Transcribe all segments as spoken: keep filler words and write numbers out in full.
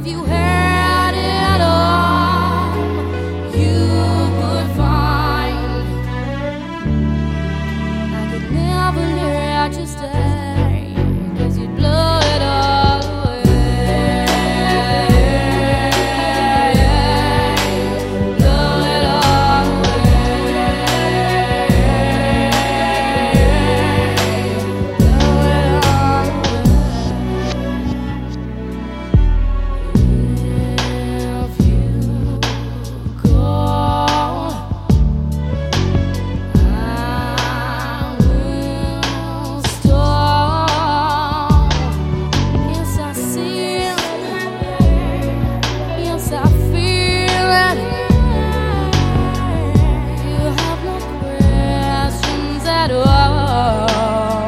if you had it all, you would find I could never let you stay, 'cause you'd blow it all away. Blow it all away. Blow it all away. If you go, I will stop. Yes, I see it. Yes, I feel it. You have no questions at all.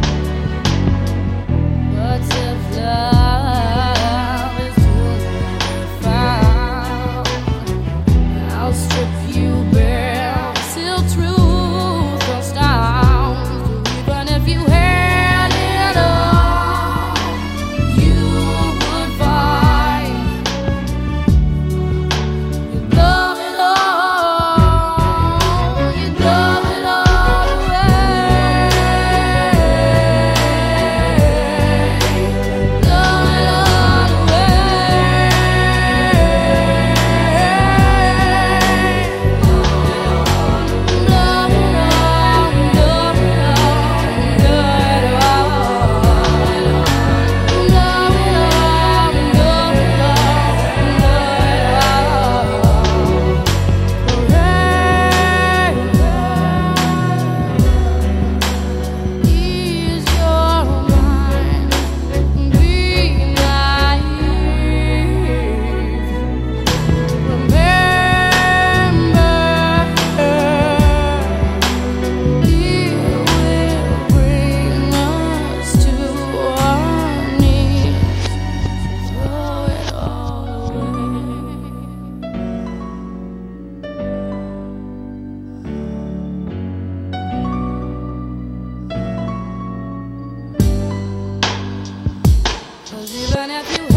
But if love is truly found, I'll strip you bare till truth comes down. Even if you had it all, you would find you blow it all, you blow it all away. Blow it all away. Blow it all, blow it all, blow it all. Blow it all, blow it all, blow it all. Ease your mind, be naive. Remember, it will bring us to our knees. Throw it all away. 'Cause even if you